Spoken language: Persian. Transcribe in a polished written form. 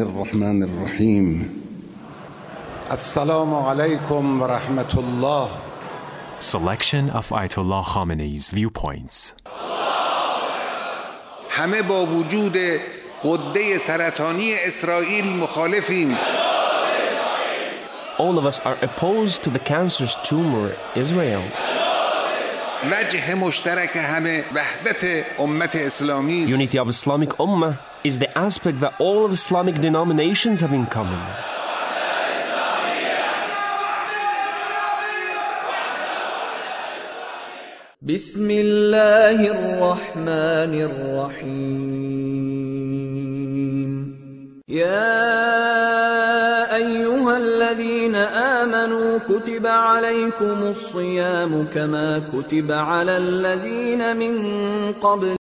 الرحمن الرحیم. السلام علیکم و رحمت الله. Selection of Ayatollah Khamenei's viewpoints. همه با وجود غده سرطانی اسرائیل مخالفیم. All of us are opposed to the cancerous tumor Israel. وجه مشترک همه وحدت امت اسلامی است. Unity of Islamic Ummah is the aspect that all of Islamic denominations have in common. بسم الله الرحمن الرحيم يا أيها الذين آمنوا كتب عليكم الصيام كما كتب على الذين من قبل